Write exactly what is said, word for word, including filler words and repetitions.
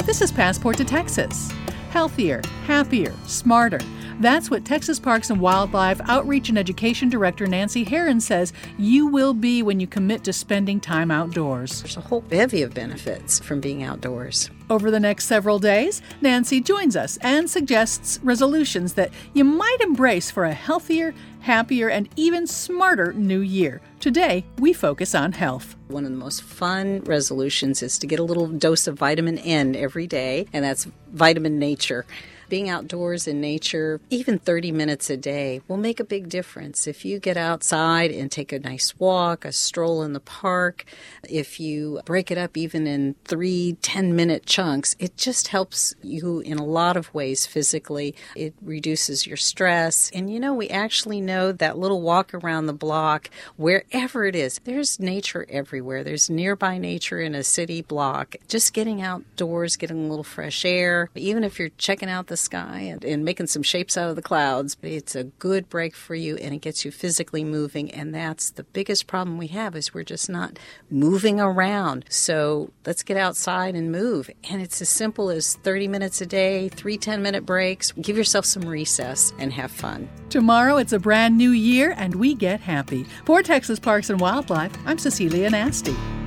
This is Passport to Texas. Healthier, happier, smarter. That's what Texas Parks and Wildlife Outreach and Education Director Nancy Herron says you will be when you commit to spending time outdoors. There's a whole bevy of benefits from being outdoors. Over the next several days, Nancy joins us and suggests resolutions that you might embrace for a healthier, happier, and even smarter new year. Today, we focus on health. One of the most fun resolutions is to get a little dose of vitamin N every day, and that's vitamin nature. Being outdoors in nature, even thirty minutes a day, will make a big difference. If you get outside and take a nice walk, a stroll in the park, if you break it up even in three ten-minute chunks, it just helps you in a lot of ways physically. It reduces your stress. And, you know, we actually know that little walk around the block, wherever it is, there's nature everywhere. There's nearby nature in a city block. Just getting outdoors, getting a little fresh air, even if you're checking out the sky and, and making some shapes out of the clouds. It's a good break for you, and it gets you physically moving, and that's the biggest problem we have is we're just not moving around. So let's get outside and move. And it's as simple as thirty minutes a day, three ten-minute breaks. Give yourself some recess and have fun. Tomorrow, it's a brand new year, and we get happy. For Texas Parks and Wildlife, I'm Cecilia Nasty.